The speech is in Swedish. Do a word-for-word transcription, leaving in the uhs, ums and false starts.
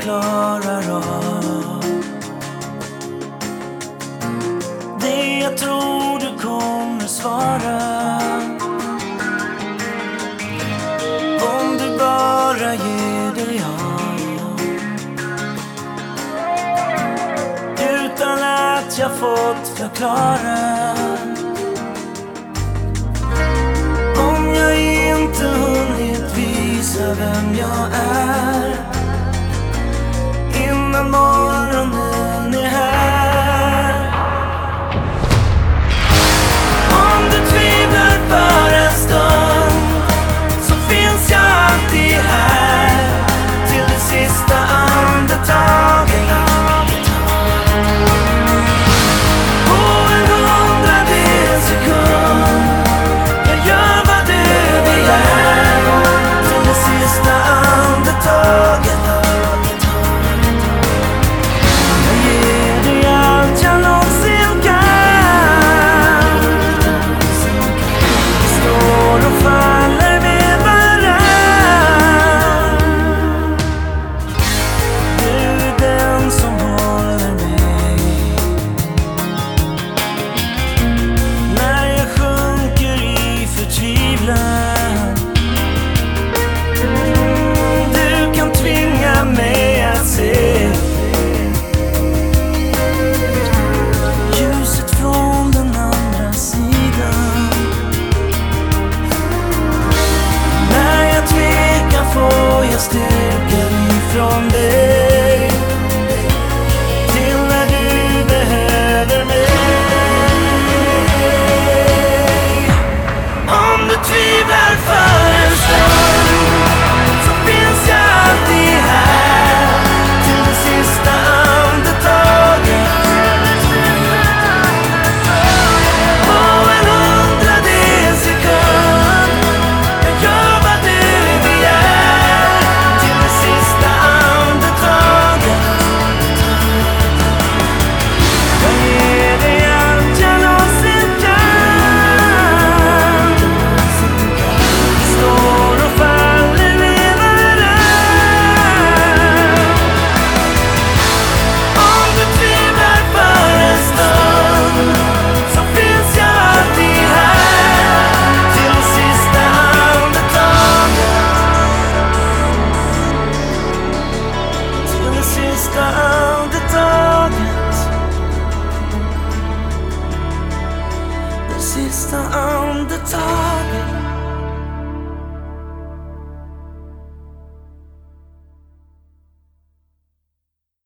klarar av det jag tror du kommer svara. Om du bara ger dig av utan att jag fått förklara. Om jag inte hunnit visa vem jag är innan morgonen är här. Om du tvivlar för en stund så finns jag alltid här till det sista andetaget. På en hundradels sekund jag gör vad du begär till det sista andetaget. Du kan tvinga mig att se ljuset från den andra sidan. När jag tvekar får jag stöd.